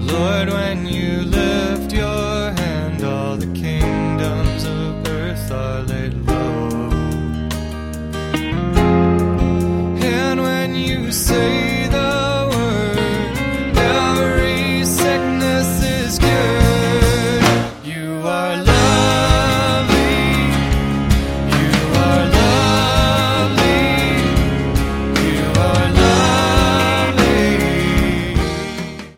Lord, when you lift your hand, all the kingdoms of earth are laid low. And when you say